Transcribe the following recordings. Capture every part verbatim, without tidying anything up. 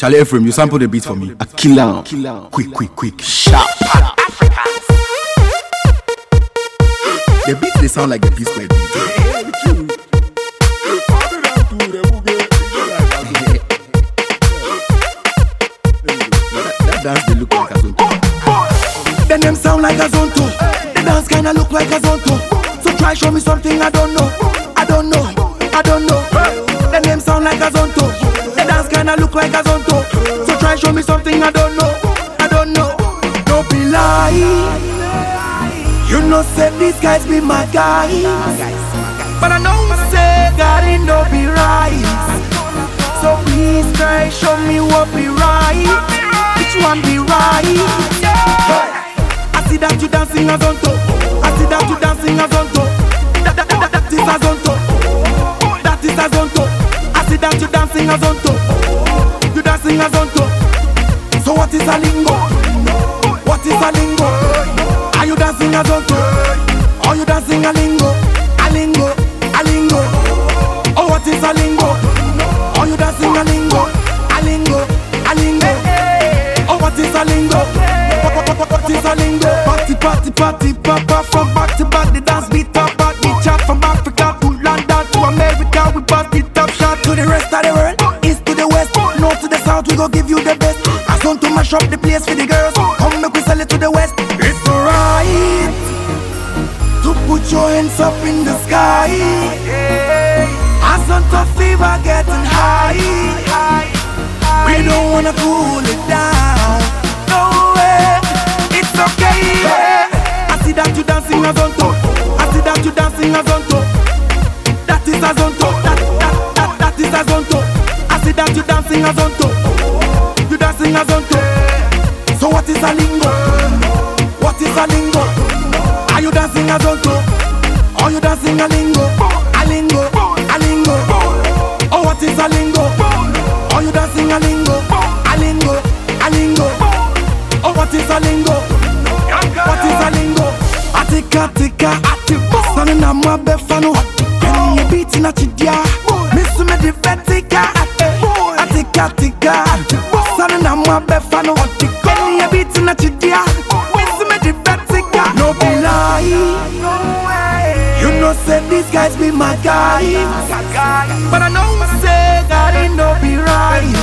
Charlie Ephraim, you sample the beat for me. I kill out. Quick, quick, quick. Sharp. The beat they sound like the P Square beat. That dance they look like a zonto. Then them sound like a zonto. The dance kinda look like a zonto. So try show me something I don't know. I don't know. I don't know. Then them sound like a zonto. The dance kinda look like a zonto. So try show me something I don't know. I don't know. Don't be lie. You know say these guys be my guys, but I know say God ain't no be right. So please try show me what be right. Which one be right? I see that you dancing a zonto. I see that you dancing a zonto. That, that, that, that is a zonto. That is a zonto. I see that you dancing a zonto. You dancing a zonto. So what is a lingo? What is a lingo? Are you dancing a zonto? Are you dancing a lingo? A lingo, a lingo. Oh, what is a lingo? Are you dancing a lingo? A lingo, a lingo. Oh, what is a lingo? What, what, what, what is a lingo? Party, party, party, papa. From back to back, the dance beat up, back the chat. From Africa to London to America, we pass the top shot to the rest of the world. East to the west, north to the south, we go give you the best. I want to mash up the place for the girls. Come make we sell it to the west. It's right to put your hands up in the sky. As on top fever getting high. We don't wanna cool it down. No way, it's okay. I see that you dancing a zonto. I see that you dancing a zonto. That is a zonto. That, that, that, that is a zonto. I see that you dancing a zonto. You dancing a zonto. So what is a lingo? What is a lingo? Are you dancing a zonto? Are you dancing a lingo? A lingo, a lingo. Oh, what is a lingo? Are you dancing a lingo? A lingo, a lingo. Oh, what is a lingo? What is a lingo? Atika, tika, atipa. Sanu na mwa befano. Keni ye beat na chidia. Misu me di vetika. Atika, tika. Sanu na mwa befano. Keni ye beat na chidia. Misu me di vetika. No be lie. You know say these guys be my guys, but I know say God ain't no be right.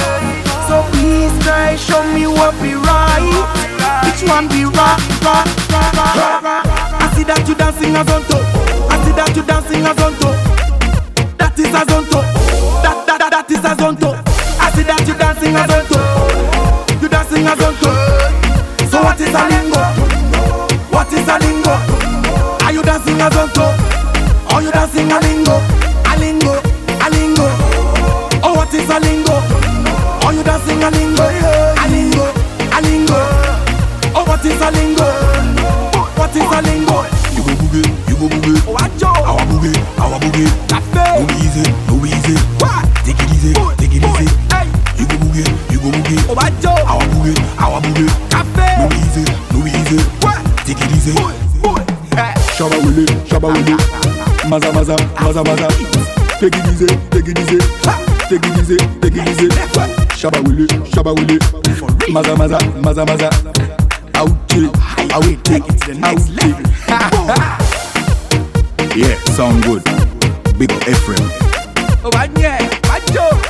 So please try show me what be right. Which one be right, right, right, right, right. I see that you dancing a zonto. I see that you dancing a zonto. That is a zonto. That, that, that, that is a zonto. I see that you dancing a zonto. You dancing a zonto. So what is a lingo? What is a lingo? Are you dancing a zonto? Are you dancing a lingo? A lingo, a lingo. Oh, what is a lingo? Are you dancing a lingo? A lingo, a lingo. Oh, what is a lingo? What is a lingo? You go boogie, you go boogie. Oh, I Joe. Our boogie, our boogie. Cafe. No easy, no easy. What? Take it easy, take it easy. Hey. You go boogie, you go boogie. Oh, I Joe. Our boogie, our boogie. Cafe. No easy, no easy. What? Take it easy. Shabba Willy, Shabba Willy. Maza, maza, maza, maza. Take it easy, take it easy. Take it easy, take it easy. Shabba Willy, Shabba Willy. Maza, maza, maza, maza. Ouchie, ouchie, ouchie. Yeah, sound good. Big Ephraim. Oh, yeah, I Joe.